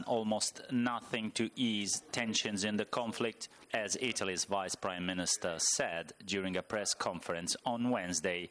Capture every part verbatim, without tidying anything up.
almost nothing to ease tensions in the conflict, as Italy's Vice Prime Minister said during a press conference on Wednesday.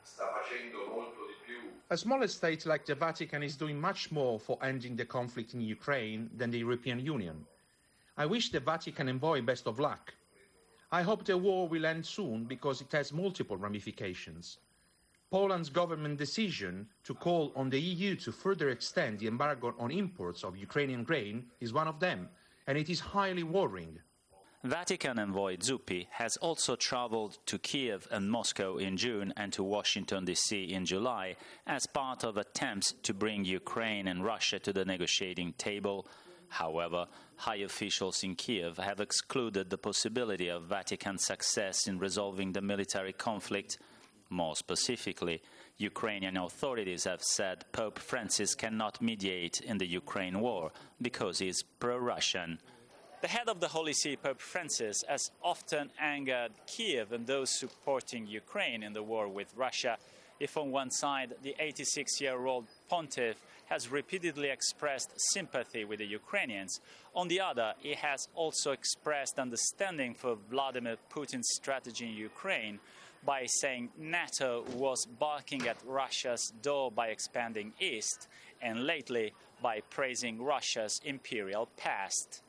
A smaller state like the Vatican is doing much more for ending the conflict in Ukraine than the European Union. I wish the Vatican envoy best of luck. I hope the war will end soon because it has multiple ramifications. Poland's government decision to call on the E U to further extend the embargo on imports of Ukrainian grain is one of them, and it is highly worrying. Vatican envoy Zuppi has also traveled to Kiev and Moscow in June and to Washington, D C in July as part of attempts to bring Ukraine and Russia to the negotiating table. However, high officials in Kiev have excluded the possibility of Vatican success in resolving the military conflict. More specifically, Ukrainian authorities have said Pope Francis cannot mediate in the Ukraine war because he is pro-Russian. The head of the Holy See, Pope Francis, has often angered Kiev and those supporting Ukraine in the war with Russia. If on one side, the eighty-six-year-old pontiff has repeatedly expressed sympathy with the Ukrainians, on the other, he has also expressed understanding for Vladimir Putin's strategy in Ukraine by saying NATO was barking at Russia's door by expanding east, and lately by praising Russia's imperial past.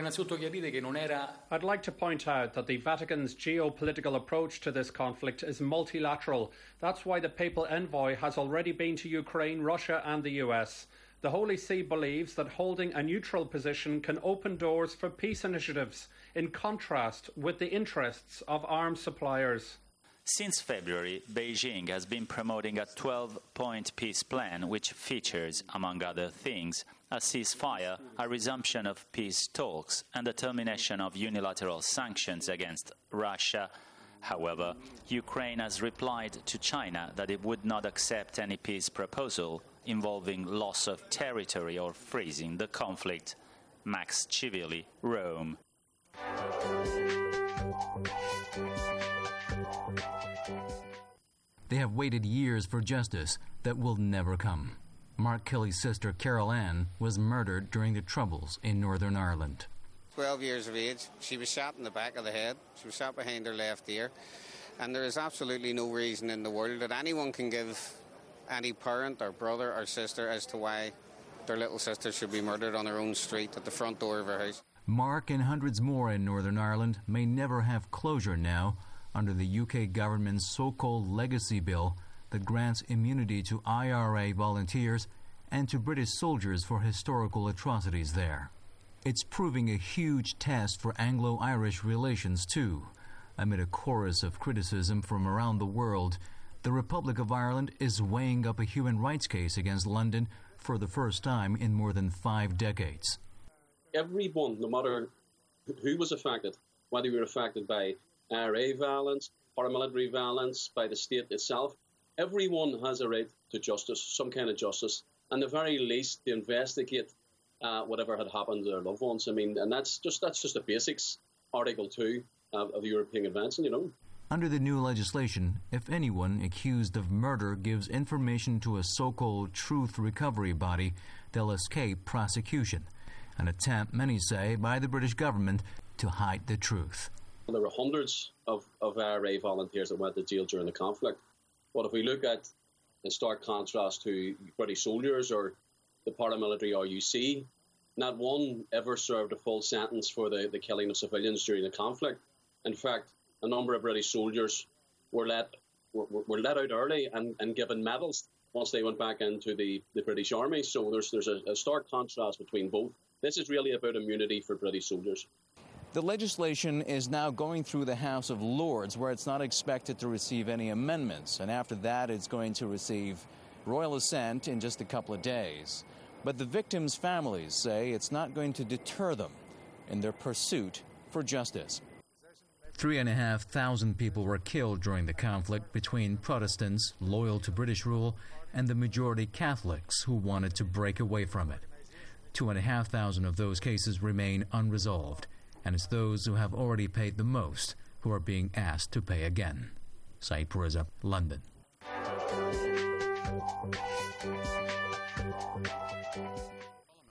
I'd like to point out that the Vatican's geopolitical approach to this conflict is multilateral. That's why the papal envoy has already been to Ukraine, Russia and the U S. The Holy See believes that holding a neutral position can open doors for peace initiatives, in contrast with the interests of arms suppliers. Since February, Beijing has been promoting a twelve-point peace plan which features, among other things, a ceasefire, a resumption of peace talks, and the termination of unilateral sanctions against Russia. However, Ukraine has replied to China that it would not accept any peace proposal involving loss of territory or freezing the conflict. Max Civilli, Rome. They have waited years for justice that will never come. Mark Kelly's sister, Carol Ann, was murdered during the Troubles in Northern Ireland. twelve years of age. She was shot in the back of the head. She was shot behind her left ear. And there is absolutely no reason in the world that anyone can give any parent or brother or sister as to why their little sister should be murdered on her own street at the front door of her house. Mark and hundreds more in Northern Ireland may never have closure now under the U K government's so-called legacy bill that grants immunity to I R A volunteers and to British soldiers for historical atrocities there. It's proving a huge test for Anglo-Irish relations too. Amid a chorus of criticism from around the world, the Republic of Ireland is weighing up a human rights case against London for the first time in more than five decades. Everyone, no matter who was affected, whether you were affected by I R A violence, paramilitary violence, by the state itself, everyone has a right to justice, some kind of justice, and the very least to investigate uh, whatever had happened to their loved ones. I mean, and that's just that's just the basics, Article two uh, of the European Convention, you know. Under the new legislation, if anyone accused of murder gives information to a so-called truth recovery body, they'll escape prosecution, an attempt, many say, by the British government to hide the truth. There were hundreds of, of I R A volunteers that went to jail during the conflict. But if we look at, in stark contrast to British soldiers or the paramilitary R U C, not one ever served a full sentence for the, the killing of civilians during the conflict. In fact, a number of British soldiers were let were, were let out early and, and given medals once they went back into the, the British Army. So there's there's a, a stark contrast between both. This is really about immunity for British soldiers. The legislation is now going through the House of Lords, where it's not expected to receive any amendments, and after that it's going to receive royal assent in just a couple of days. But the victims' families say it's not going to deter them in their pursuit for justice. Three and a half thousand people were killed during the conflict between Protestants loyal to British rule and the majority Catholics who wanted to break away from it. Two and a half thousand of those cases remain unresolved, and it's those who have already paid the most who are being asked to pay again. Saeed Pureza, London.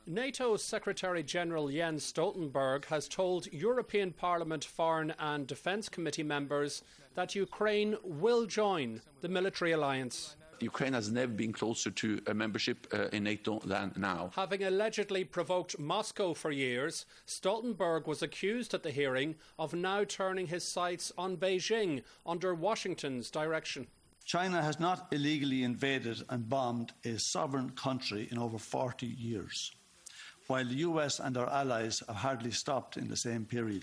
NATO's Secretary-General Jens Stoltenberg has told European Parliament Foreign and Defence Committee members that Ukraine will join the military alliance. Ukraine has never been closer to a membership uh, in NATO than now. Having allegedly provoked Moscow for years, Stoltenberg was accused at the hearing of now turning his sights on Beijing under Washington's direction. China has not illegally invaded and bombed a sovereign country in over forty years, while the U S and our allies have hardly stopped in the same period,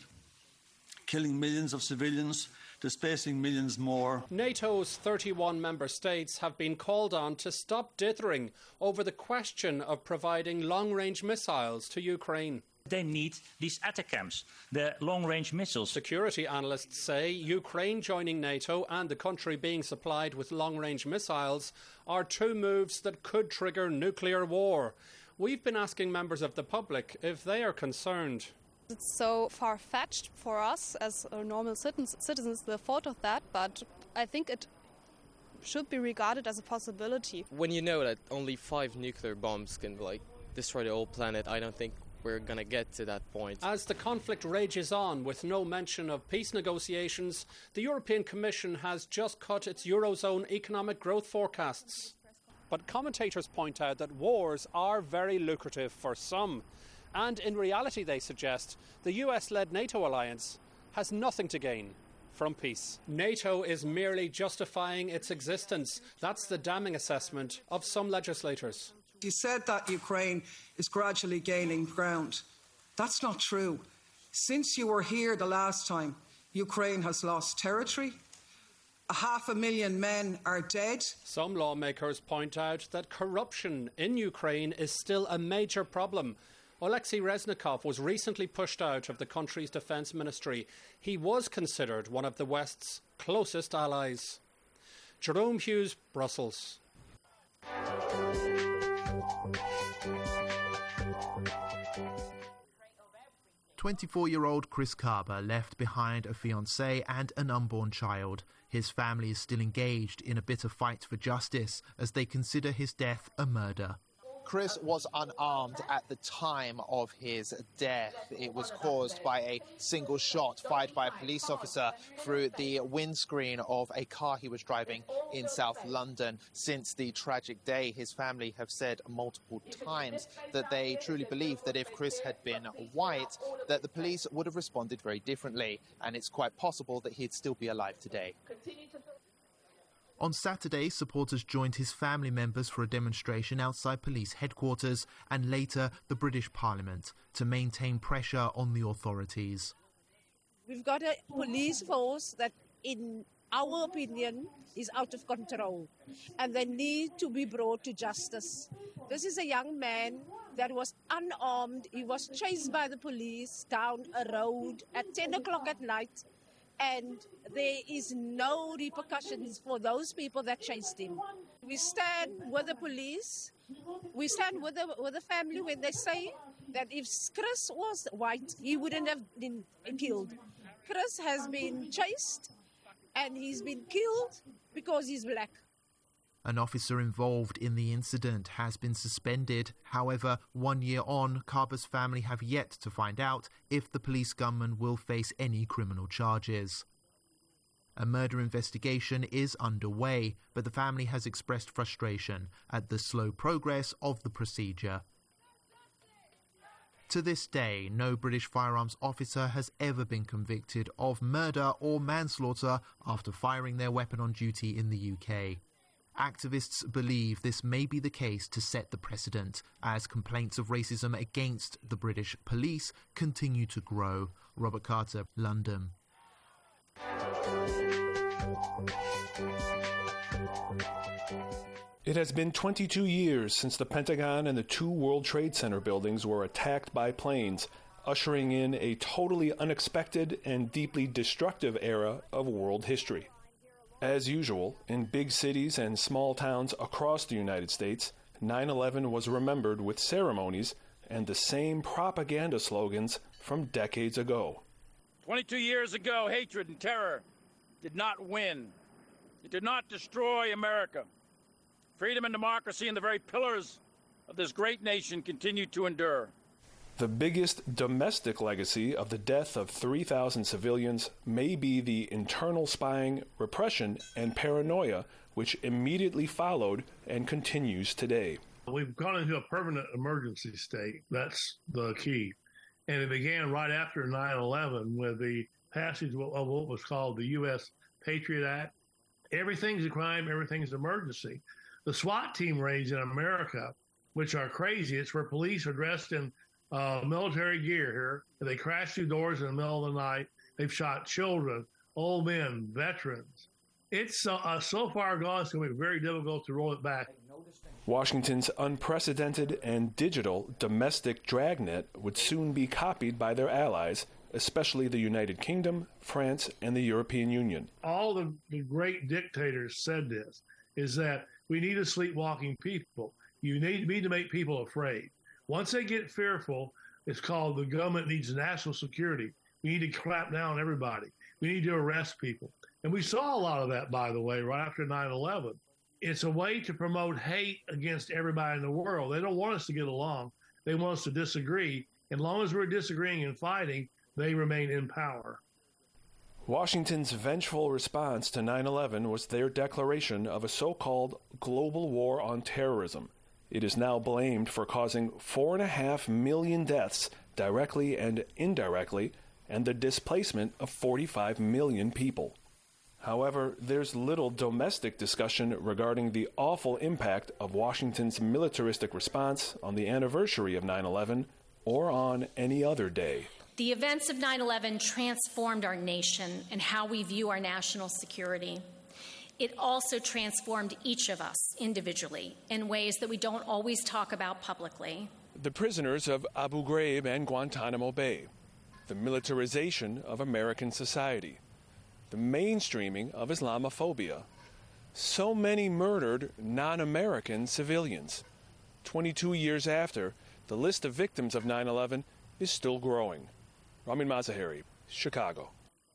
killing millions of civilians, displacing millions more. NATO's thirty-one member states have been called on to stop dithering over the question of providing long-range missiles to Ukraine. They need these ATACMS, the long-range missiles. Security analysts say Ukraine joining NATO and the country being supplied with long-range missiles are two moves that could trigger nuclear war. We've been asking members of the public if they are concerned. It's so far-fetched for us as normal citizens, the thought of that, but I think it should be regarded as a possibility. When you know that only five nuclear bombs can like destroy the whole planet, I don't think we're going to get to that point. As the conflict rages on with no mention of peace negotiations, the European Commission has just cut its Eurozone economic growth forecasts. But commentators point out that wars are very lucrative for some. And in reality, they suggest, the U S-led NATO alliance has nothing to gain from peace. NATO is merely justifying its existence. That's the damning assessment of some legislators. You said that Ukraine is gradually gaining ground. That's not true. Since you were here the last time, Ukraine has lost territory. A half a million men are dead. Some lawmakers point out that corruption in Ukraine is still a major problem. Alexei Reznikov was recently pushed out of the country's defence ministry. He was considered one of the West's closest allies. Jerome Hughes, Brussels. twenty-four-year-old Chris Carber left behind a fiancée and an unborn child. His family is still engaged in a bitter fight for justice as they consider his death a murder. Chris was unarmed at the time of his death. It was caused by a single shot fired by a police officer through the windscreen of a car he was driving in South London. Since the tragic day, his family have said multiple times that they truly believe that if Chris had been white, that the police would have responded very differently, and it's quite possible that he'd still be alive today. On Saturday, supporters joined his family members for a demonstration outside police headquarters and later the British Parliament to maintain pressure on the authorities. We've got a police force that, in our opinion, is out of control, and they need to be brought to justice. This is a young man that was unarmed. He was chased by the police down a road at ten o'clock at night. And there is no repercussions for those people that chased him. We stand with the police, we stand with the, with the family when they say that if Chris was white, he wouldn't have been killed. Chris has been chased and he's been killed because he's black. An officer involved in the incident has been suspended. However, one year on, Carber's family have yet to find out if the police gunman will face any criminal charges. A murder investigation is underway, but the family has expressed frustration at the slow progress of the procedure. To this day, no British firearms officer has ever been convicted of murder or manslaughter after firing their weapon on duty in the U K. Activists believe this may be the case to set the precedent as complaints of racism against the British police continue to grow. Robert Carter, London. It has been twenty-two years since the Pentagon and the two World Trade Center buildings were attacked by planes, ushering in a totally unexpected and deeply destructive era of world history. As usual, in big cities and small towns across the United States, nine eleven was remembered with ceremonies and the same propaganda slogans from decades ago. twenty-two years ago, hatred and terror did not win. It did not destroy America. Freedom and democracy and the very pillars of this great nation continue to endure. The biggest domestic legacy of the death of three thousand civilians may be the internal spying, repression, and paranoia which immediately followed and continues today. We've gone into a permanent emergency state. That's the key. And it began right after nine eleven with the passage of what was called the U S Patriot Act. Everything's a crime, everything's an emergency. The SWAT team raids in America, which are crazy, it's where police are dressed in uh, military gear here, and they crash through doors in the middle of the night. They've shot children, old men, veterans. It's uh, so far gone, it's going to be very difficult to roll it back. Washington's unprecedented and digital domestic dragnet would soon be copied by their allies, especially the United Kingdom, France, and the European Union. All the, the great dictators said this, is that we need a sleepwalking people. You need, need to make people afraid. Once they get fearful, it's called the government needs national security. We need to clap down on everybody. We need to arrest people. And we saw a lot of that, by the way, right after nine eleven. It's a way to promote hate against everybody in the world. They don't want us to get along. They want us to disagree. And as long as we're disagreeing and fighting, they remain in power. Washington's vengeful response to nine eleven was their declaration of a so-called global war on terrorism. It is now blamed for causing four and a half million deaths directly and indirectly, and the displacement of forty-five million people. However, there's little domestic discussion regarding the awful impact of Washington's militaristic response on the anniversary of nine eleven or on any other day. The events of nine eleven transformed our nation and how we view our national security. It also transformed each of us individually in ways that we don't always talk about publicly. The prisoners of Abu Ghraib and Guantanamo Bay, the militarization of American society, the mainstreaming of Islamophobia, so many murdered non-American civilians. twenty-two years after, the list of victims of nine eleven is still growing. Ramin Mazaheri, Chicago.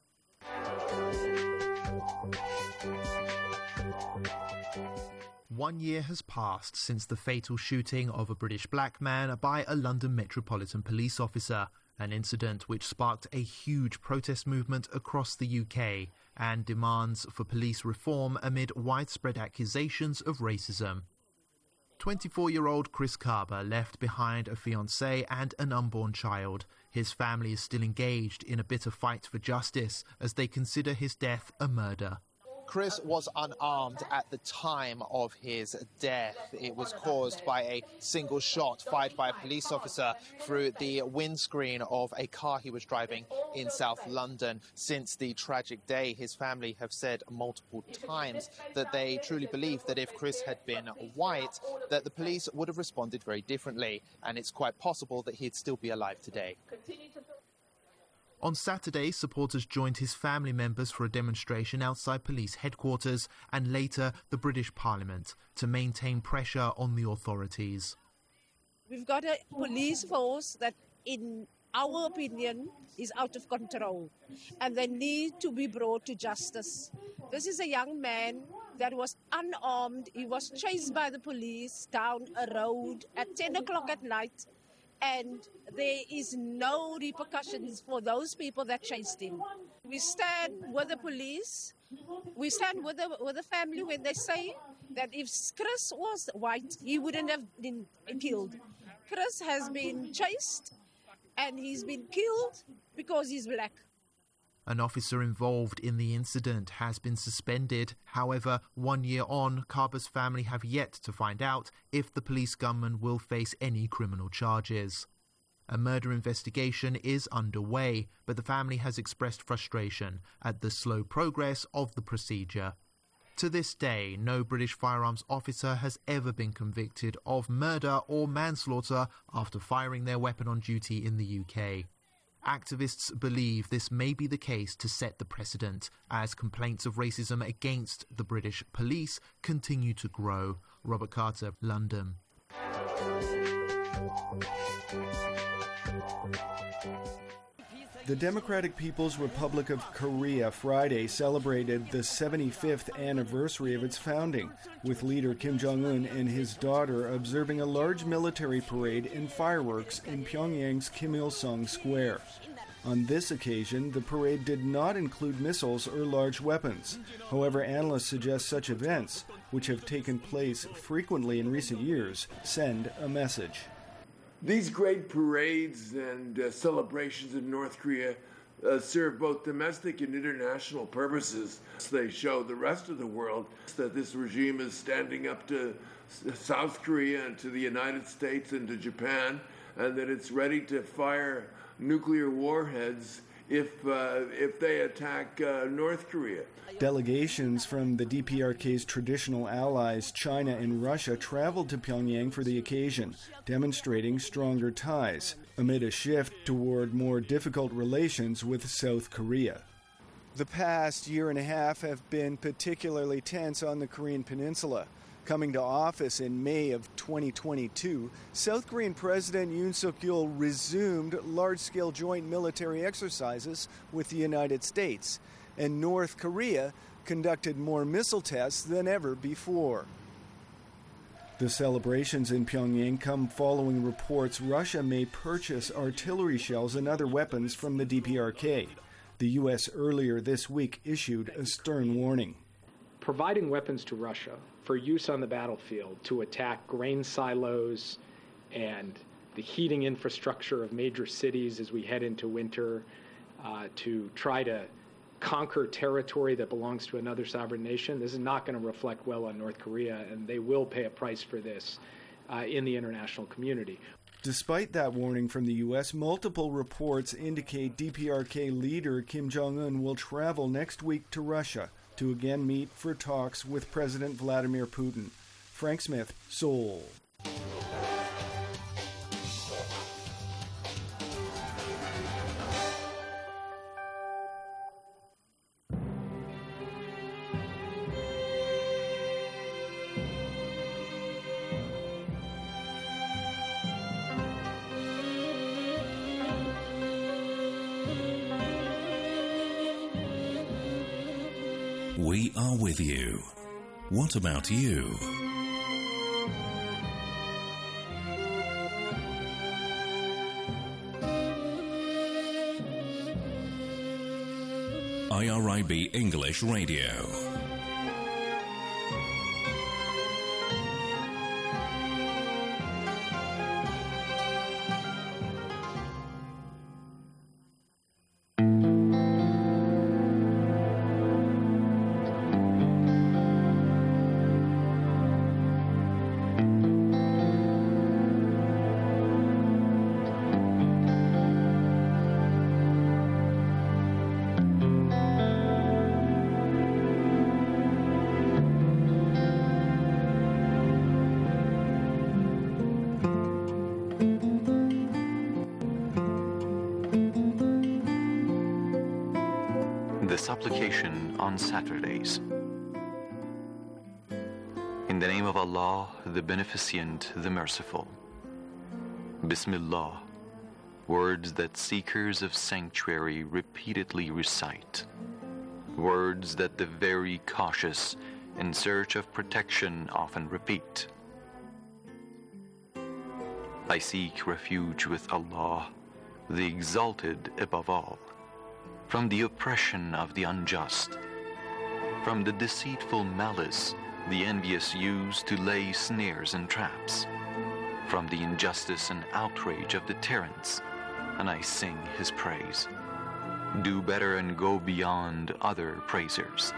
One year has passed since the fatal shooting of a British black man by a London Metropolitan Police officer, an incident which sparked a huge protest movement across the U K and demands for police reform amid widespread accusations of racism. twenty-four-year-old Chris Carber left behind a fiancée and an unborn child. His family is still engaged in a bitter fight for justice as they consider his death a murder. Chris was unarmed at the time of his death. It was caused by a single shot fired by a police officer through the windscreen of a car he was driving in South London. Since the tragic day, his family have said multiple times that they truly believe that if Chris had been white, that the police would have responded very differently, and it's quite possible that he'd still be alive today. On Saturday, supporters joined his family members for a demonstration outside police headquarters and later the British Parliament to maintain pressure on the authorities. We've got a police force that, in our opinion, is out of control, and they need to be brought to justice. This is a young man that was unarmed. He was chased by the police down a road at ten o'clock at night, and there is no repercussions for those people that chased him. We stand with the police. We stand with the, with the family when they say that if Chris was white, he wouldn't have been killed. Chris has been chased, and he's been killed because he's black. An officer involved in the incident has been suspended. However, one year on, Carber's family have yet to find out if the police gunman will face any criminal charges. A murder investigation is underway, but the family has expressed frustration at the slow progress of the procedure. To this day, no British firearms officer has ever been convicted of murder or manslaughter after firing their weapon on duty in the U K. Activists believe this may be the case to set the precedent as complaints of racism against the British police continue to grow. Robert Carter, London. the Democratic People's Republic of Korea Friday celebrated the seventy-fifth anniversary of its founding, with leader Kim Jong-un and his daughter observing a large military parade and fireworks in Pyongyang's Kim Il-sung Square. On this occasion, the parade did not include missiles or large weapons. However, analysts suggest such events, which have taken place frequently in recent years, send a message. These great parades and uh, celebrations in North Korea uh, serve both domestic and international purposes. They show the rest of the world that this regime is standing up to South Korea and to the United States and to Japan, and that it's ready to fire nuclear warheads if uh, if they attack uh, North Korea. Delegations from the D P R K's traditional allies, China and Russia, traveled to Pyongyang for the occasion, demonstrating stronger ties, amid a shift toward more difficult relations with South Korea. The past year and a half have been particularly tense on the Korean peninsula. Coming to office in May of twenty twenty-two, South Korean President Yoon Suk-yeol resumed large-scale joint military exercises with the United States, and North Korea conducted more missile tests than ever before. The celebrations in Pyongyang come following reports Russia may purchase artillery shells and other weapons from the D P R K. The U S earlier this week issued a stern warning. Providing weapons to Russia for use on the battlefield to attack grain silos and the heating infrastructure of major cities as we head into winter, uh, to try to conquer territory that belongs to another sovereign nation. This is not going to reflect well on North Korea, and they will pay a price for this uh, in the international community. Despite that warning from the U S, multiple reports indicate D P R K leader Kim Jong-un will travel next week to Russia to again meet for talks with President Vladimir Putin. Frank Smith, Seoul. We are with you. What about you? I R I B English Radio. The supplication on Saturdays. In the name of Allah, the Beneficent, the Merciful. Bismillah, words that seekers of sanctuary repeatedly recite. Words that the very cautious in search of protection often repeat. I seek refuge with Allah, the Exalted above all, from the oppression of the unjust, from the deceitful malice the envious use to lay snares and traps, from the injustice and outrage of the tyrants, and I sing his praise. Do better and go beyond other praisers.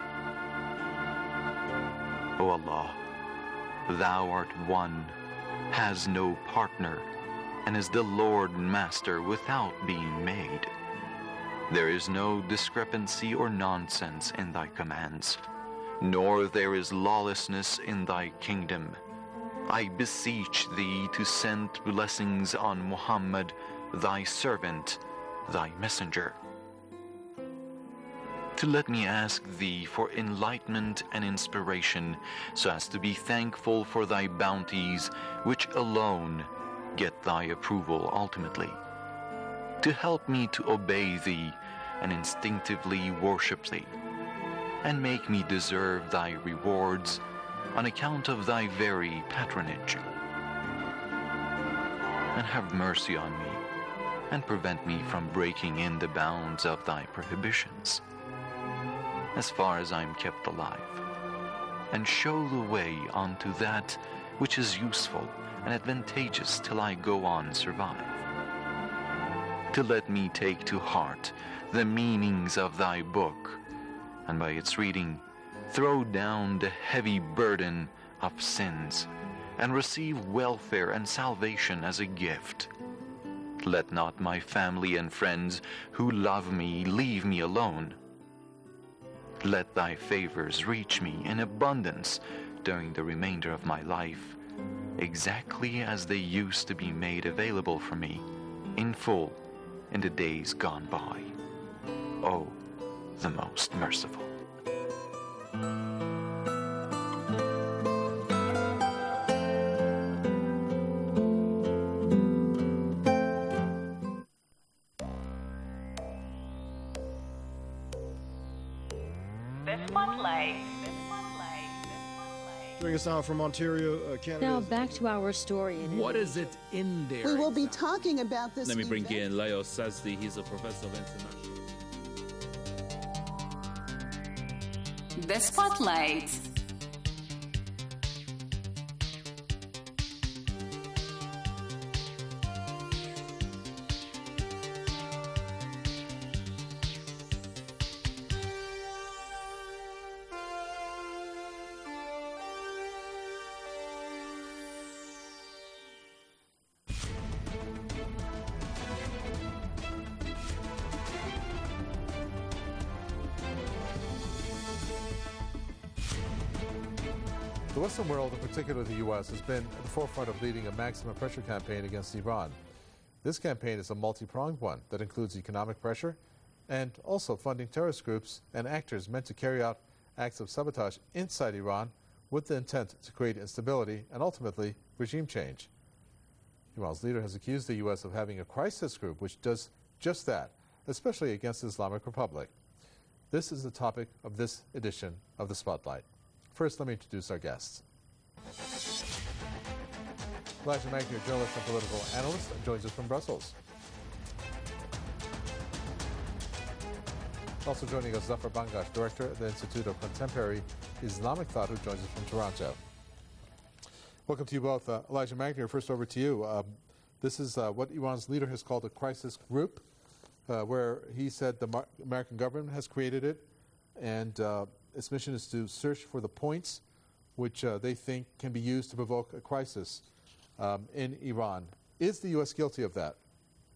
O Allah, Thou art one, has no partner, and is the Lord and Master without being made. There is no discrepancy or nonsense in thy commands, nor there is lawlessness in thy kingdom. I beseech thee to send blessings on Muhammad, thy servant, thy messenger. To let me ask thee for enlightenment and inspiration, so as to be thankful for thy bounties, which alone get thy approval ultimately. to help me to obey thee and instinctively worship thee, and make me deserve thy rewards on account of thy very patronage. And have mercy on me, and prevent me from breaking in the bounds of thy prohibitions, as far as I am kept alive, and show the way unto that which is useful and advantageous till I go on survive. To let me take to heart the meanings of thy book, and by its reading throw down the heavy burden of sins, and receive welfare and salvation as a gift. Let not my family and friends who love me leave me alone. Let thy favors reach me in abundance during the remainder of my life, exactly as they used to be made available for me in full in the days gone by. O, the most merciful. Joining us now from Ontario, uh, Canada. Now back to our story. In what is it in there? We will be talking about this. Let me bring in Leo Sazdi. He's a professor of international. The Spotlight. The Western world, in particular the U S, has been at the forefront of leading a maximum pressure campaign against Iran. This campaign is a multi-pronged one that includes economic pressure and also funding terrorist groups and actors meant to carry out acts of sabotage inside Iran with the intent to create instability and ultimately regime change. Iran's leader has accused the U S of having a crisis group which does just that, especially against the Islamic Republic. This is the topic of this edition of The Spotlight. First, let me introduce our guests. Elijah Magnier, journalist and political analyst, joins us from Brussels. Also joining us, Zafar Bangash, director at the Institute of Contemporary Islamic Thought, who joins us from Toronto. Welcome to you both. Uh, Elijah Magnier, first over to you. Um, this is uh, what Iran's leader has called a crisis group, uh, where he said the Mar- American government has created it, and uh, its mission is to search for the points which uh, they think can be used to provoke a crisis um, in Iran. Is the U S guilty of that?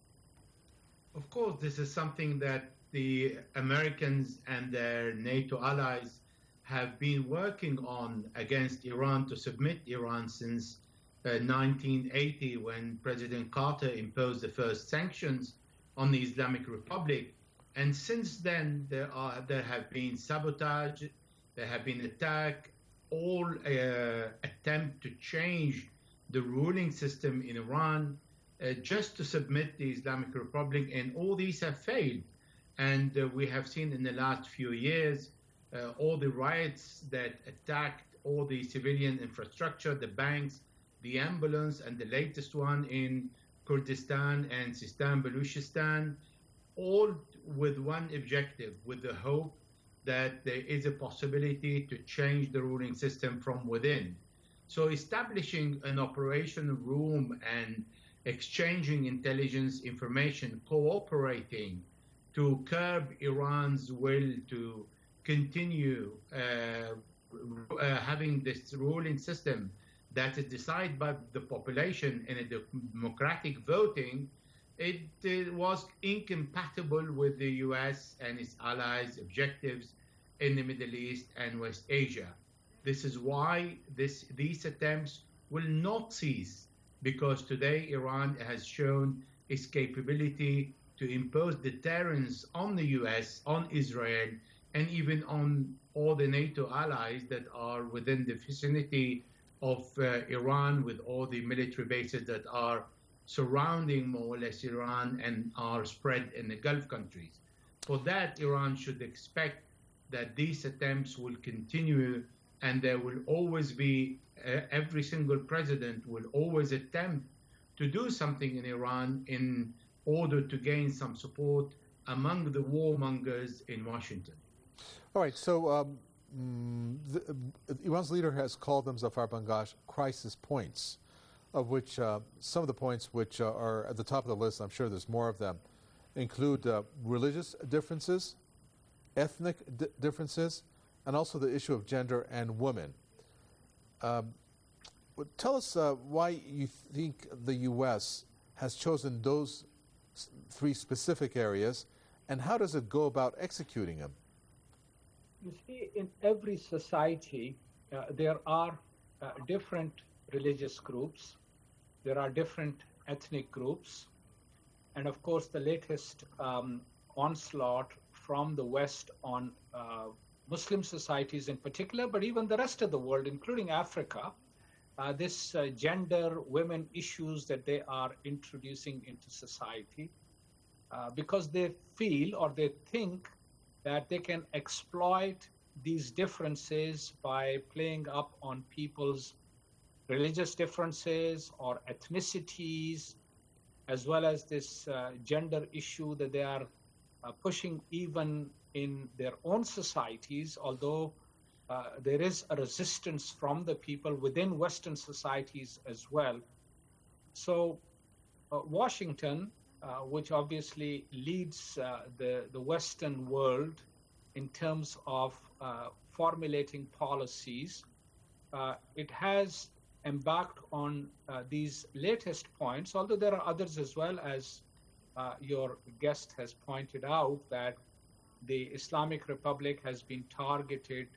Of course, this is something that the Americans and their NATO allies have been working on against Iran to submit Iran since uh, nineteen eighty, when President Carter imposed the first sanctions on the Islamic Republic. And since then, there are there have been sabotage, there have been attack, all uh, attempt to change the ruling system in Iran uh, just to submit the Islamic Republic, and all these have failed. And uh, we have seen in the last few years uh, all the riots that attacked all the civilian infrastructure, the banks, the ambulance, and the latest one in Kurdistan and Sistan Baluchistan, all with one objective, with the hope that there is a possibility to change the ruling system from within. So establishing an operation room and exchanging intelligence information, cooperating to curb Iran's will to continue uh, uh, having this ruling system that is decided by the population in a democratic voting, it uh, was incompatible with the U S and its allies' objectives in the Middle East and West Asia. This is why this, these attempts will not cease, because today Iran has shown its capability to impose deterrence on the U S, on Israel, and even on all the NATO allies that are within the vicinity of uh, Iran, with all the military bases that are surrounding more or less Iran and are spread in the Gulf countries. For that, Iran should expect that these attempts will continue, and there will always be, uh, every single president will always attempt to do something in Iran in order to gain some support among the warmongers in Washington. All right, so um, the, uh, Iran's leader has called them, Zafar Bangash, crisis points, of which uh, some of the points which uh, are at the top of the list, I'm sure there's more of them, include uh, religious differences, ethnic d- differences, and also the issue of gender and women. Um, tell us uh, why you think the U S has chosen those s- three specific areas, and how does it go about executing them? You see, in every society, uh, there are uh, different religious groups, there are different ethnic groups, and of course the latest um, onslaught from the West on uh, Muslim societies in particular, but even the rest of the world, including Africa, uh, this uh, gender, women issues that they are introducing into society, uh, because they feel or they think that they can exploit these differences by playing up on people's religious differences or ethnicities, as well as this uh, gender issue that they are uh, pushing even in their own societies, although uh, there is a resistance from the people within Western societies as well. So uh, Washington, uh, which obviously leads uh, the, the Western world in terms of uh, formulating policies, uh, it has embarked on uh, these latest points, although there are others as well, as uh, your guest has pointed out, that the Islamic Republic has been targeted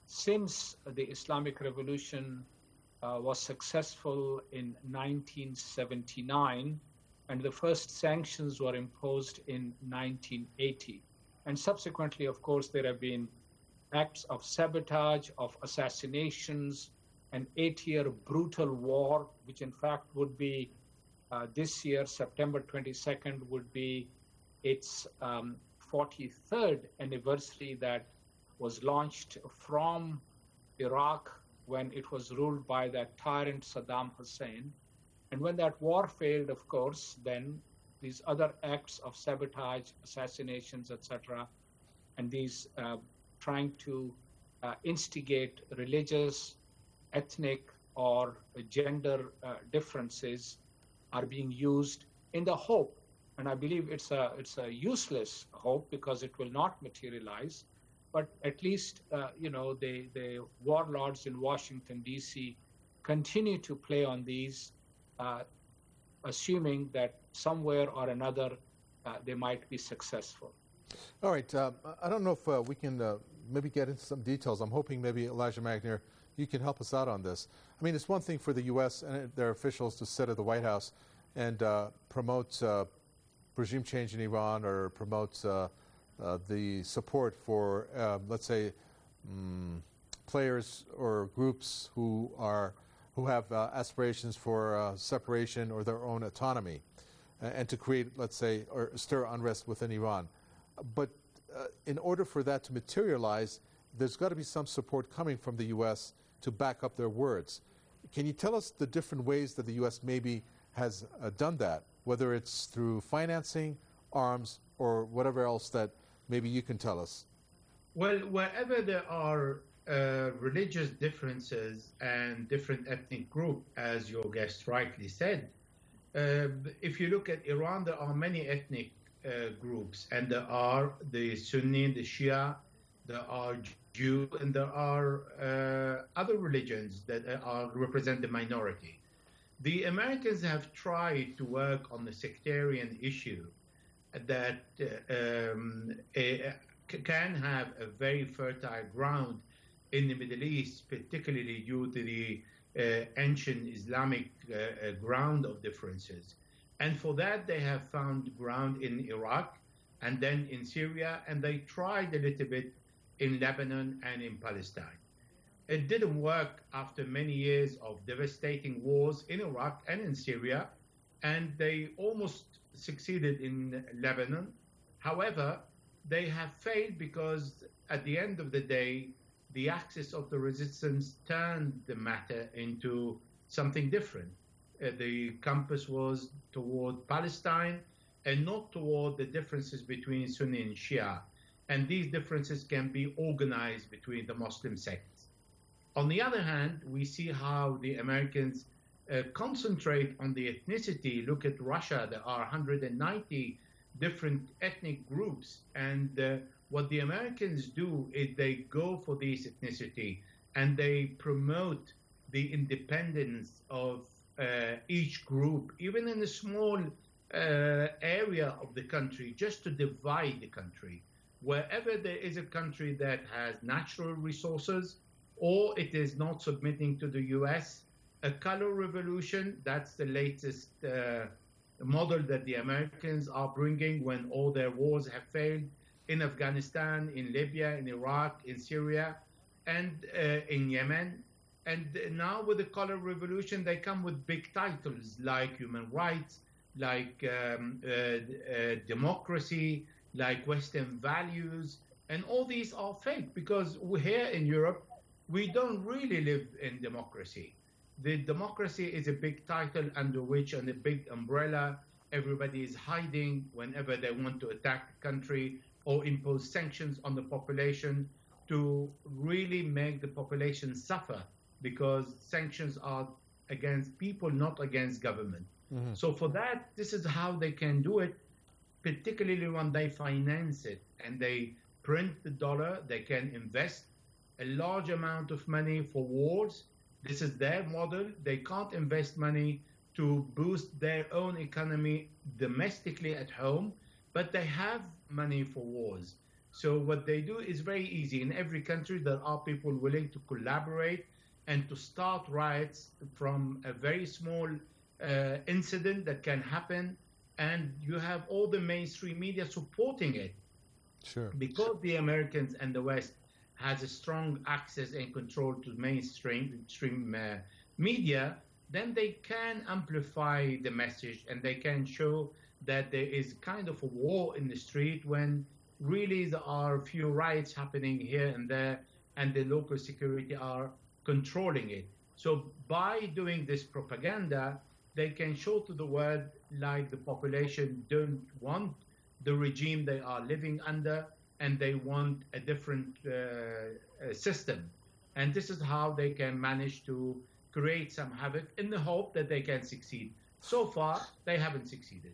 since the Islamic Revolution uh, was successful in nineteen seventy-nine, and the first sanctions were imposed in nineteen eighty. And subsequently, of course, there have been acts of sabotage, of assassinations, an eight-year brutal war, which in fact would be uh, this year, September twenty-second, would be its um, forty-third anniversary that was launched from Iraq when it was ruled by that tyrant Saddam Hussein. And when that war failed, of course, then these other acts of sabotage, assassinations, et cetera, and these uh, trying to uh, instigate religious, ethnic, or gender uh, differences are being used in the hope, and I believe it's a it's a useless hope because it will not materialize, but at least uh, you know the the warlords in Washington D C continue to play on these, uh, assuming that somewhere or another uh, they might be successful. All right, uh, I don't know if uh, we can uh, maybe get into some details. I'm hoping maybe Elijah Magnier, you can help us out on this. I mean, it's one thing for the U S and their officials to sit at the White House and uh, promote uh, regime change in Iran or promote uh, uh, the support for, uh, let's say, um, players or groups who are who have uh, aspirations for uh, separation or their own autonomy, and, and to create, let's say, or stir unrest within Iran. But uh, in order for that to materialize, there's got to be some support coming from the U S to back up their words. Can you tell us the different ways that the U S maybe has uh, done that, whether it's through financing, arms, or whatever else that maybe you can tell us? Well, wherever there are uh, religious differences and different ethnic groups, as your guest rightly said, uh, if you look at Iran, there are many ethnic uh, groups, and there are the Sunni, the Shia, there are Jew, and there are uh, other religions that are represent the minority. The Americans have tried to work on the sectarian issue that uh, um, a, can have a very fertile ground in the Middle East, particularly due to the uh, ancient Islamic uh, ground of differences. And for that, they have found ground in Iraq and then in Syria, and they tried a little bit in Lebanon and in Palestine. It didn't work after many years of devastating wars in Iraq and in Syria, and they almost succeeded in Lebanon. However, they have failed because at the end of the day, the axis of the resistance turned the matter into something different. Uh, the compass was toward Palestine and not toward the differences between Sunni and Shia. And these differences can be organized between the Muslim sects. On the other hand, we see how the Americans uh, concentrate on the ethnicity. Look at Russia, there are one hundred ninety different ethnic groups. And uh, what the Americans do is they go for this ethnicity and they promote the independence of uh, each group, even in a small uh, area of the country, just to divide the country. Wherever there is a country that has natural resources or it is not submitting to the U S, a color revolution, that's the latest uh, model that the Americans are bringing when all their wars have failed in Afghanistan, in Libya, in Iraq, in Syria, and uh, in Yemen. And now with the color revolution, they come with big titles like human rights, like um, uh, uh, democracy, like Western values, and all these are fake because we here in Europe, we don't really live in democracy. The democracy is a big title under which, and a big umbrella, everybody is hiding whenever they want to attack the country or impose sanctions on the population to really make the population suffer, because sanctions are against people, not against government. Mm-hmm. So for that, this is how they can do it, particularly when they finance it and they print the dollar, they can invest a large amount of money for wars. This is their model. They can't invest money to boost their own economy domestically at home, but they have money for wars. So what they do is very easy. In every country, there are people willing to collaborate and to start riots from a very small uh, incident that can happen, and you have all the mainstream media supporting it. Sure. Because the Americans and the West has a strong access and control to mainstream mainstream, uh, media, then they can amplify the message and they can show that there is kind of a war in the street when really there are a few riots happening here and there, and the local security are controlling it. So by doing this propaganda, they can show to the world like the population don't want the regime they are living under, and they want a different uh, system. And this is how they can manage to create some havoc in the hope that they can succeed. So far, they haven't succeeded.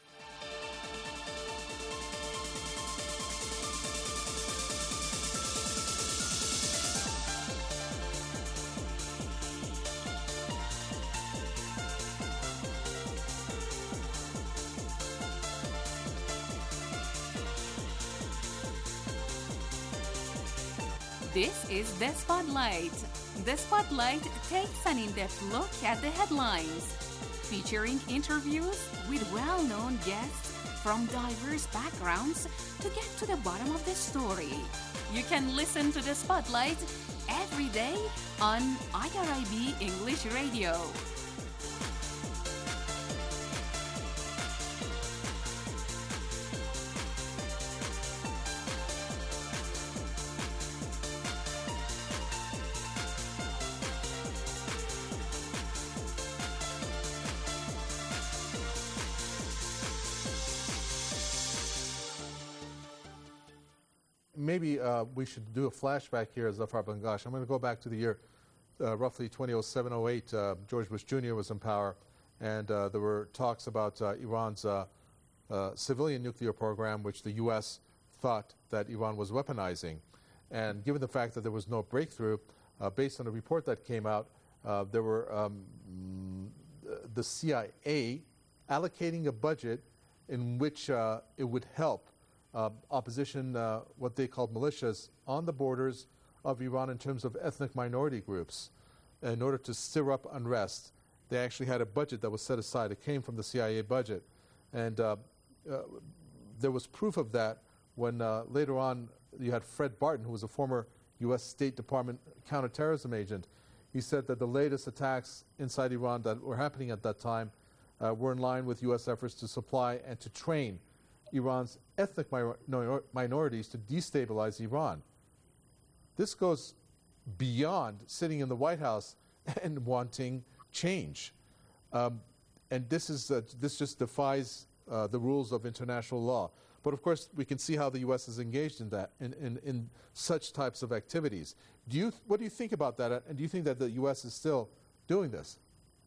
This is The Spotlight. The Spotlight takes an in-depth look at the headlines, featuring interviews with well-known guests from diverse backgrounds to get to the bottom of the story. You can listen to The Spotlight every day on I R I B English Radio. Maybe uh, we should do a flashback here, Zafar Bangash. I'm going to go back to the year uh, roughly twenty oh seven oh eight. Uh, George Bush Junior was in power, and uh, there were talks about uh, Iran's uh, uh, civilian nuclear program, which the U S thought that Iran was weaponizing. And given the fact that there was no breakthrough, uh, based on a report that came out, uh, there were um, the C I A allocating a budget in which uh, it would help Uh, opposition, uh, what they called militias, on the borders of Iran in terms of ethnic minority groups. In order to stir up unrest, they actually had a budget that was set aside. It came from the C I A budget. And uh, uh, there was proof of that when uh, later on you had Fred Barton, who was a former U S State Department counterterrorism agent. He said that the latest attacks inside Iran that were happening at that time uh, were in line with U S efforts to supply and to train Iran's ethnic minor- minorities to destabilize Iran. This goes beyond sitting in the White House and wanting change. Um, and this is uh, this just defies uh, the rules of international law. But of course, we can see how the U S is engaged in that, in, in, in such types of activities. Do you, what do you think about that? And do you think that the U S is still doing this?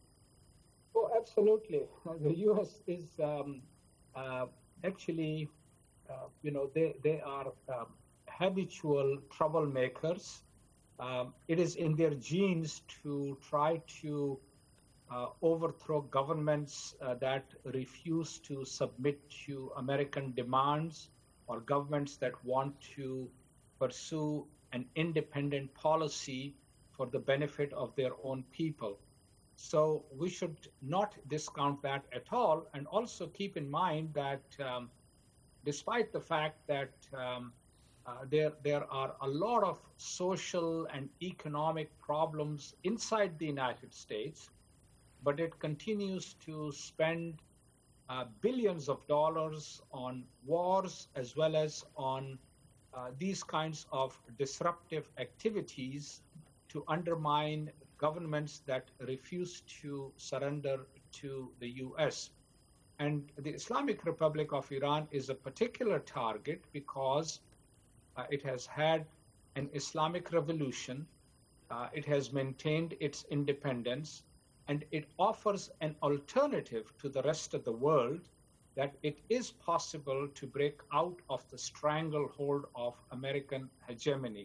Oh, absolutely. The U S is um, uh, actually, uh, you know, they, they are um, habitual troublemakers. Um, it is in their genes to try to uh, overthrow governments uh, that refuse to submit to American demands, or governments that want to pursue an independent policy for the benefit of their own people. So we should not discount that at all, and also keep in mind that um, despite the fact that um, uh, there, there are a lot of social and economic problems inside the United States, but it continues to spend uh, billions of dollars on wars as well as on uh, these kinds of disruptive activities to undermine governments that refuse to surrender to the U S. And the Islamic Republic of Iran is a particular target because uh, it has had an Islamic revolution, uh, it has maintained its independence, and it offers an alternative to the rest of the world that it is possible to break out of the stranglehold of American hegemony.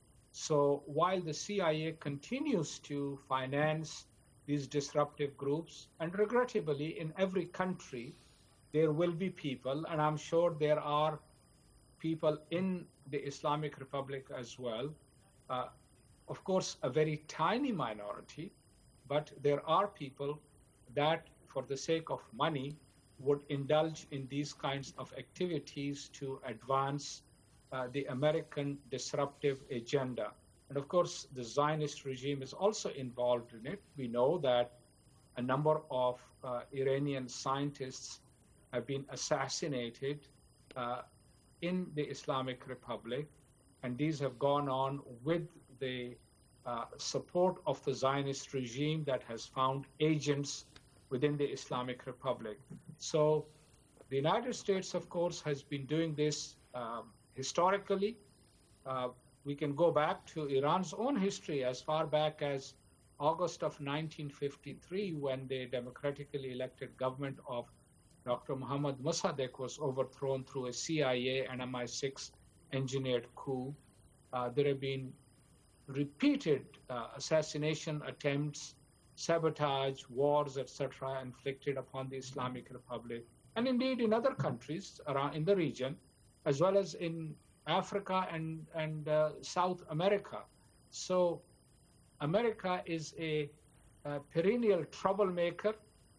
So while the C I A continues to finance these disruptive groups, and regrettably in every country, there will be people, and I'm sure there are people in the Islamic Republic as well, uh, of course, a very tiny minority, but there are people that, for the sake of money, would indulge in these kinds of activities to advance uh, the American disruptive agenda. And of course, the Zionist regime is also involved in it. We know that a number of uh, Iranian scientists have been assassinated uh, in the Islamic Republic, and these have gone on with the uh, support of the Zionist regime that has found agents within the Islamic Republic. So the United States, of course, has been doing this um, historically. Uh, we can go back to Iran's own history as far back as August of nineteen fifty-three, when the democratically elected government of Doctor Mohammad Mossadegh was overthrown through a C I A and M I six engineered coup. Uh, there have been repeated uh, assassination attempts, sabotage, wars, et cetera, inflicted upon the Islamic Republic, and indeed in other countries around in the region, as well as in Africa and, and uh, South America. So America is a, a perennial troublemaker.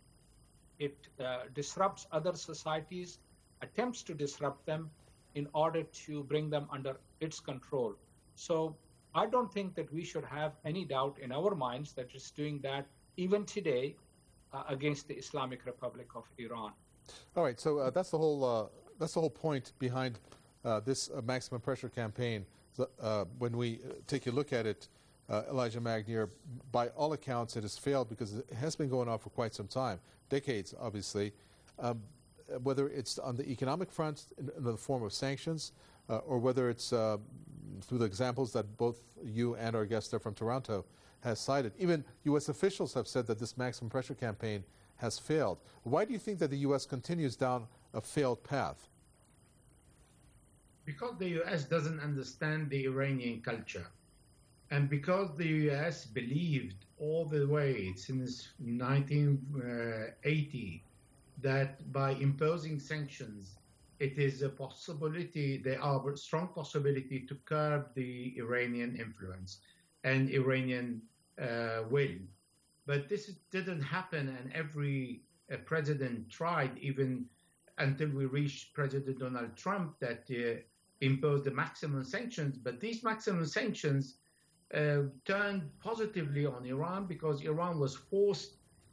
It uh, disrupts other societies, attempts to disrupt them in order to bring them under its control. So I don't think that we should have any doubt in our minds that it's doing that even today uh, against the Islamic Republic of Iran. All right, so uh, that's the whole uh, that's the whole point behind uh, this uh, maximum pressure campaign. So, uh, when we take a look at it, uh, Elijah Magnier, by all accounts, it has failed because it has been going on for quite some time, decades, obviously. Um, whether it's on the economic front in, in the form of sanctions, uh, or whether it's uh, through the examples that both you and our guest there from Toronto has cited. Even U S officials have said that this maximum pressure campaign has failed. Why do you think that the U S continues down a failed path? Because the U S doesn't understand the Iranian culture. And because the U S believed all the way since nineteen eighty that by imposing sanctions, it is a possibility, there are a strong possibility to curb the Iranian influence and Iranian uh, will. But this didn't happen, and every uh, president tried, even until we reached President Donald Trump, that uh, imposed the maximum sanctions. But these maximum sanctions uh, turned positively on Iran because Iran was forced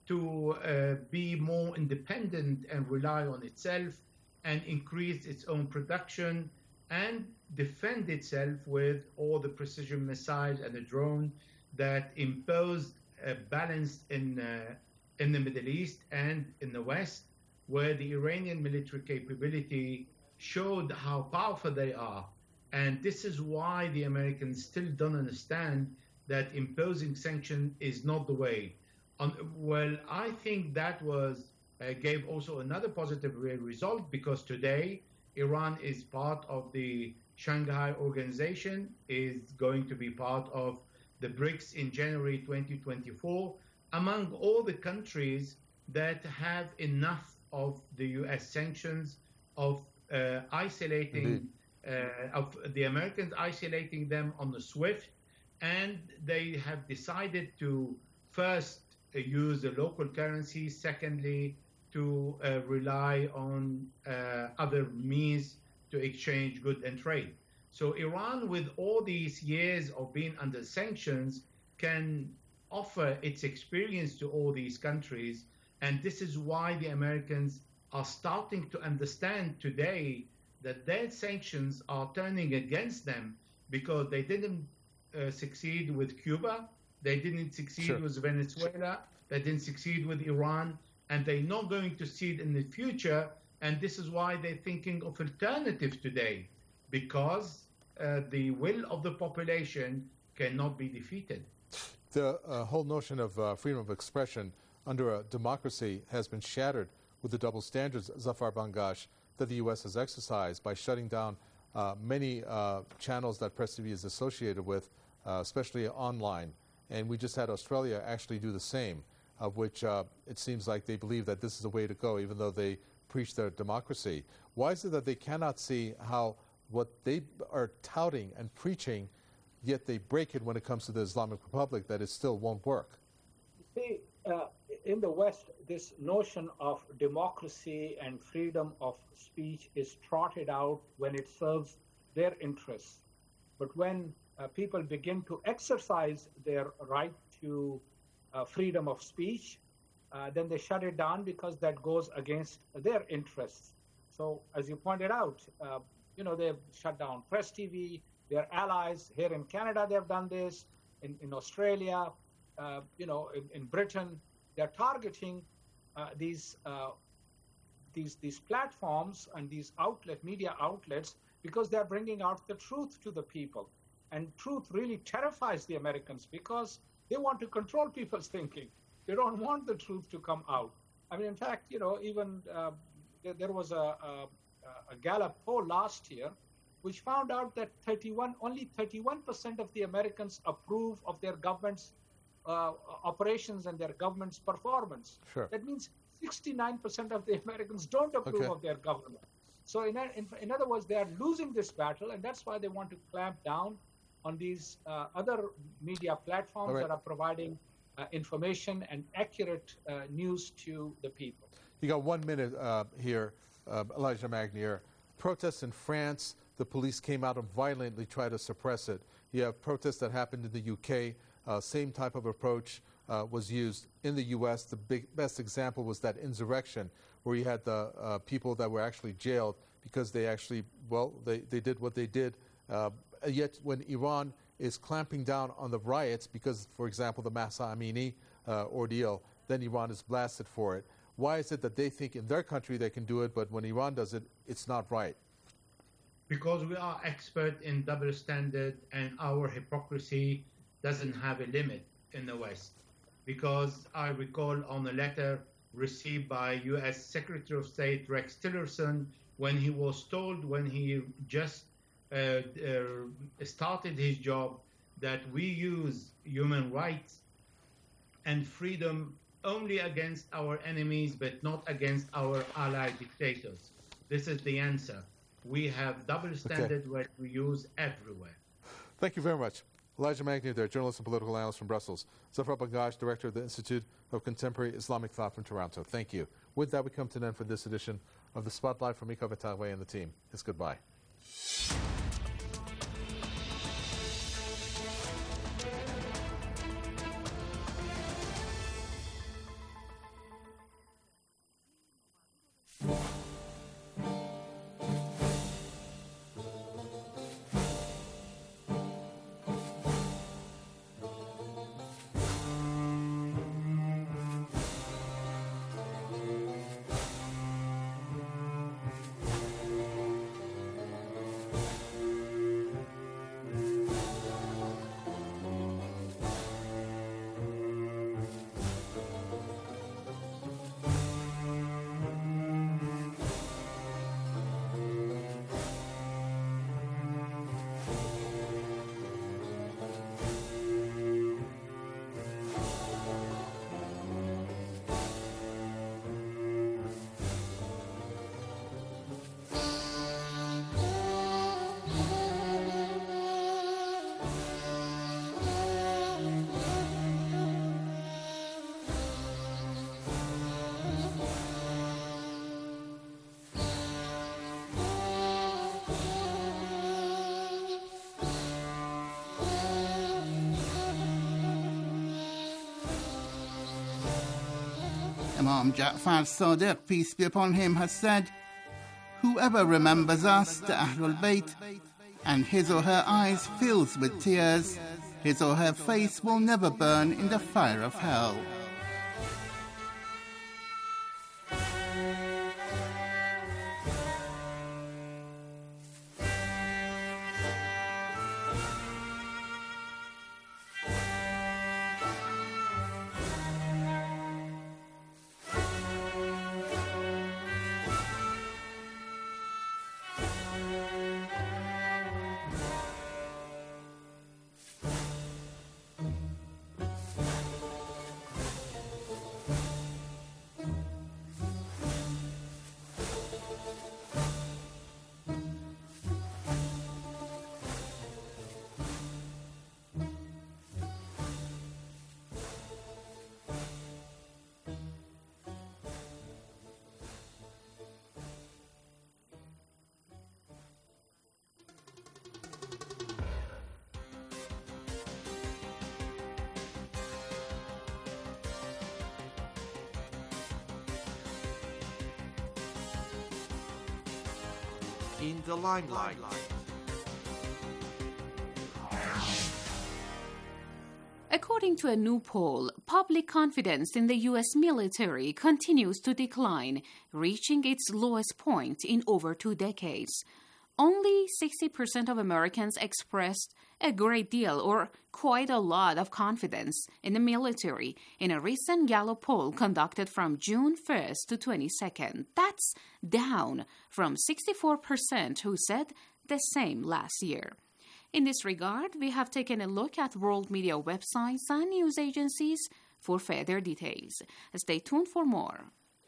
to uh, be more independent and rely on itself and increase its own production and defend itself with all the precision missiles and the drone that imposed a balance in, uh, in the Middle East and in the West, where the Iranian military capability showed how powerful they are. And this is why the Americans still don't understand that imposing sanctions is not the way. Um, well, I think that was uh, gave also another positive result, because today Iran is part of the Shanghai Organization, is going to be part of the BRICS in January twenty twenty-four, among all the countries that have enough of the U S sanctions, of uh, isolating, uh, of the Americans isolating them on the SWIFT, and they have decided to first uh, use the local currency, secondly, to uh, rely on uh, other means to exchange goods and trade. So Iran, with all these years of being under sanctions, can offer its experience to all these countries. And this is why the Americans are starting to understand today that their sanctions are turning against them, because they didn't uh, succeed with Cuba, they didn't succeed sure. with Venezuela, they didn't succeed with Iran, and they're not going to succeed in the future. And this is why they're thinking of alternatives today, because uh, the will of the population cannot be defeated. The uh, whole notion of uh, freedom of expression under a democracy has been shattered with the double standards, Zafar Bangash, that the U S has exercised by shutting down uh, many uh, channels that Press T V is associated with, uh, especially online. And we just had Australia actually do the same, of which uh, it seems like they believe that this is the way to go, even though they preach their democracy. Why is it that they cannot see how what they are touting and preaching, yet they break it when it comes to the Islamic Republic, that it still won't work? See, uh, in the West, this notion of democracy and freedom of speech is trotted out when it serves their interests. But when uh, people begin to exercise their right to uh, freedom of speech, uh, then they shut it down, because that goes against their interests. So, as you pointed out, uh, you know, they've shut down Press T V, their allies. Here in Canada, they've done this. In, in Australia, uh, you know, in, in Britain, they're targeting uh, these, uh, these, these platforms and these outlet, media outlets, because they're bringing out the truth to the people. And truth really terrifies the Americans, because they want to control people's thinking. They don't want the truth to come out. I mean, in fact, you know, even uh, there, there was a, a, a Gallup poll last year which found out that thirty-one, only thirty-one percent of the Americans approve of their government's uh, operations and their government's performance. Sure. That means sixty-nine percent of the Americans don't approve okay. of their government. So in, in, in other words, they are losing this battle, and that's why they want to clamp down on these uh, other media platforms right. that are providing uh, information and accurate uh, news to the people. You got one minute uh, here, uh, Elijah Magnier. Protests in France, the police came out and violently tried to suppress it. You have protests that happened in the U K. Uh, same type of approach uh, was used in the U S. The big, best example was that insurrection, where you had the uh, people that were actually jailed because they actually, well, they, they did what they did. Uh, yet when Iran is clamping down on the riots because, for example, the Mahsa Amini uh, ordeal, then Iran is blasted for it. Why is it that they think in their country they can do it, but when Iran does it, it's not right? Because we are expert in double standard, and our hypocrisy doesn't have a limit in the West. Because I recall on a letter received by U S Secretary of State Rex Tillerson, when he was told, when he just uh, uh, started his job, that we use human rights and freedom only against our enemies, but not against our allied dictators. This is the answer. We have double standard okay. what we use everywhere. Thank you very much. Elijah Magnier there, journalist and political analyst from Brussels. Zafar Bangash, director of the Institute of Contemporary Islamic Thought from Toronto. Thank you. With that, we come to an end for this edition of the Spotlight from Miko Vetagwe and the team. It's goodbye. Imam Ja'far Sadiq, peace be upon him, has said, "Whoever remembers us, the Ahlul Bayt, and his or her eyes fills with tears, his or her face will never burn in the fire of hell." In the limelight. According to a new poll, public confidence in the U S military continues to decline, reaching its lowest point in over two decades. Only sixty percent of Americans expressed a great deal or quite a lot of confidence in the military in a recent Gallup poll conducted from June first to twenty-second. That's down from sixty-four percent who said the same last year. In this regard, we have taken a look at world media websites and news agencies for further details. Stay tuned for more.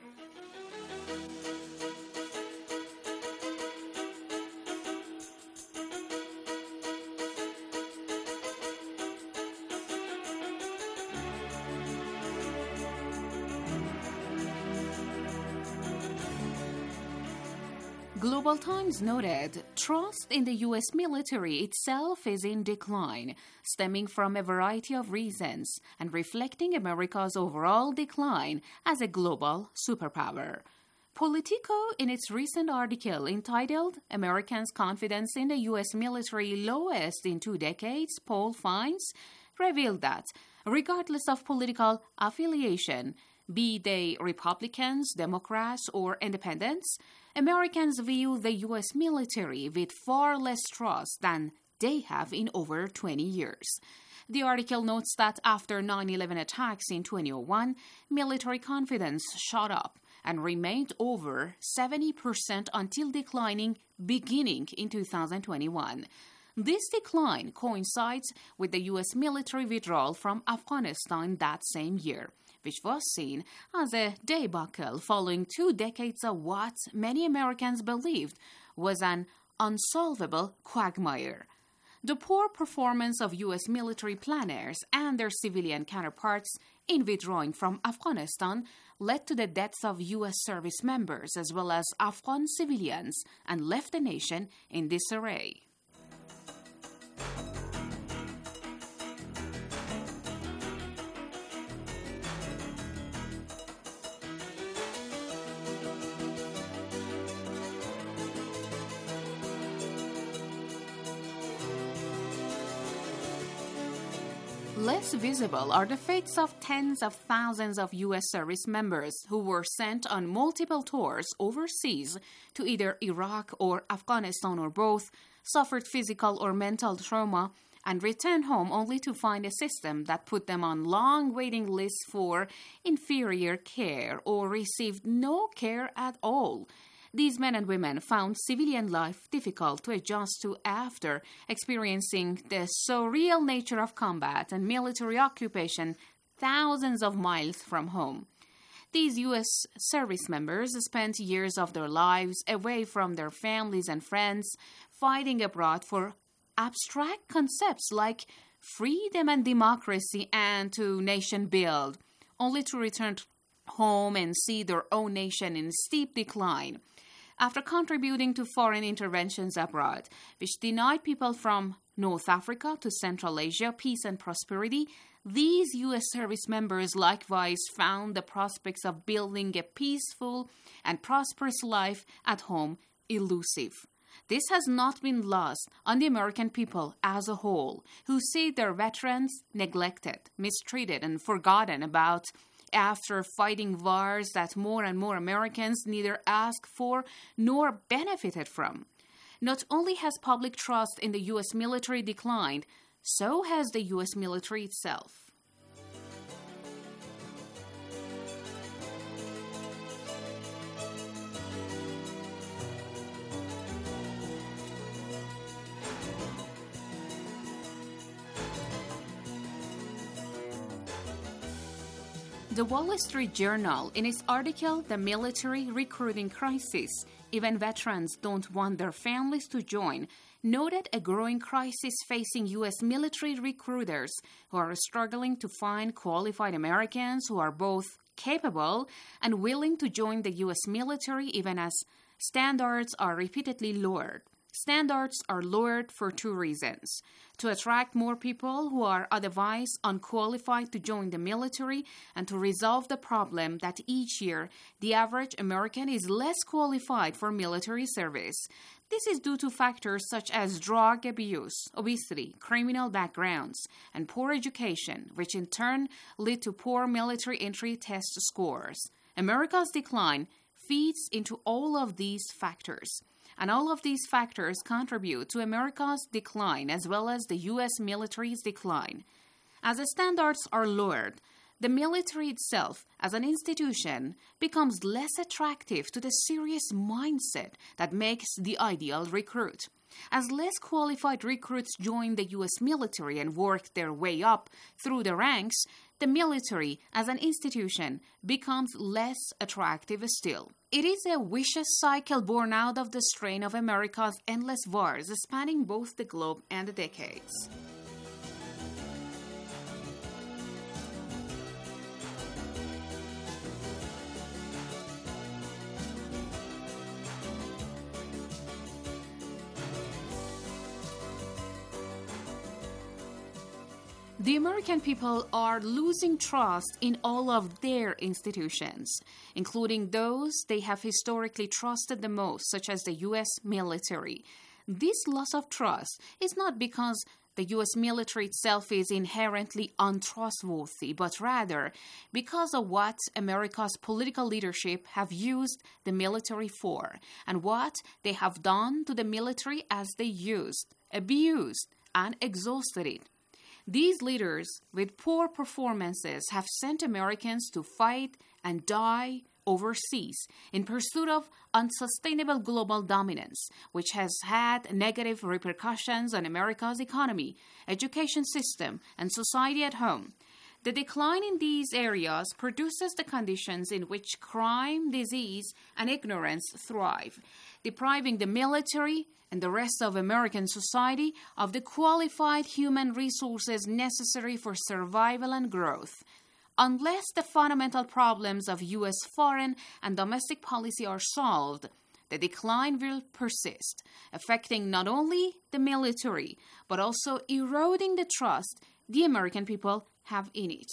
Global Times noted, trust in the U S military itself is in decline, stemming from a variety of reasons and reflecting America's overall decline as a global superpower. Politico, in its recent article entitled Americans' Confidence in the U S Military Lowest in Two Decades, poll finds, revealed that, regardless of political affiliation, be they Republicans, Democrats, or Independents, Americans view the U S military with far less trust than they have in over twenty years. The article notes that after nine eleven attacks in two thousand one, military confidence shot up and remained over seventy percent until declining beginning in two thousand twenty-one. This decline coincides with the U S military withdrawal from Afghanistan that same year, which was seen as a debacle following two decades of what many Americans believed was an unsolvable quagmire. The poor performance of U S military planners and their civilian counterparts in withdrawing from Afghanistan led to the deaths of U S service members as well as Afghan civilians and left the nation in disarray. Less visible are the fates of tens of thousands of U S service members who were sent on multiple tours overseas to either Iraq or Afghanistan or both, suffered physical or mental trauma, and returned home only to find a system that put them on long waiting lists for inferior care or received no care at all. These men and women found civilian life difficult to adjust to after experiencing the surreal nature of combat and military occupation thousands of miles from home. These U S service members spent years of their lives away from their families and friends, fighting abroad for abstract concepts like freedom and democracy and to nation build, only to return home and see their own nation in steep decline. After contributing to foreign interventions abroad, which denied people from North Africa to Central Asia peace and prosperity, these U S service members likewise found the prospects of building a peaceful and prosperous life at home elusive. This has not been lost on the American people as a whole, who see their veterans neglected, mistreated, and forgotten about after fighting wars that more and more Americans neither asked for nor benefited from. Not only has public trust in the U S military declined, so has the U S military itself. The Wall Street Journal, in its article, The Military Recruiting Crisis, Even Veterans Don't Want Their Families to Join, noted a growing crisis facing U S military recruiters who are struggling to find qualified Americans who are both capable and willing to join the U S military even as standards are repeatedly lowered. Standards are lowered for two reasons: to attract more people who are otherwise unqualified to join the military, and to resolve the problem that each year the average American is less qualified for military service. This is due to factors such as drug abuse, obesity, criminal backgrounds, and poor education, which in turn lead to poor military entry test scores. America's decline feeds into all of these factors. And all of these factors contribute to America's decline as well as the U S military's decline. As the standards are lowered, the military itself, as an institution, becomes less attractive to the serious mindset that makes the ideal recruit. As less qualified recruits join the U S military and work their way up through the ranks, the military as an institution becomes less attractive still. It is a vicious cycle born out of the strain of America's endless wars spanning both the globe and the decades. The American people are losing trust in all of their institutions, including those they have historically trusted the most, such as the U S military. This loss of trust is not because the U S military itself is inherently untrustworthy, but rather because of what America's political leadership have used the military for, and what they have done to the military as they used, abused, and exhausted it. These leaders, with poor performances, have sent Americans to fight and die overseas in pursuit of unsustainable global dominance, which has had negative repercussions on America's economy, education system, and society at home. The decline in these areas produces the conditions in which crime, disease, and ignorance thrive, depriving the military and the rest of American society of the qualified human resources necessary for survival and growth. Unless the fundamental problems of U S foreign and domestic policy are solved, the decline will persist, affecting not only the military, but also eroding the trust the American people have in it.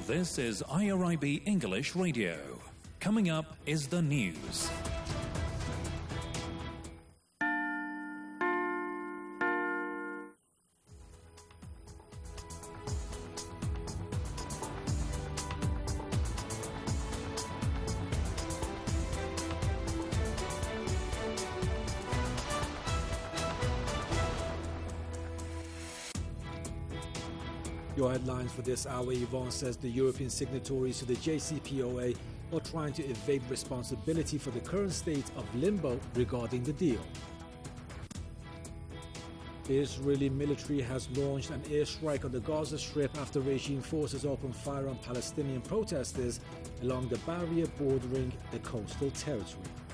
This is I R I B English Radio. Coming up is the news. Your headlines for this hour: Yvonne says the European signatories to the J C P O A are trying to evade responsibility for the current state of limbo regarding the deal. The Israeli military has launched an airstrike on the Gaza Strip after regime forces opened fire on Palestinian protesters along the barrier bordering the coastal territory.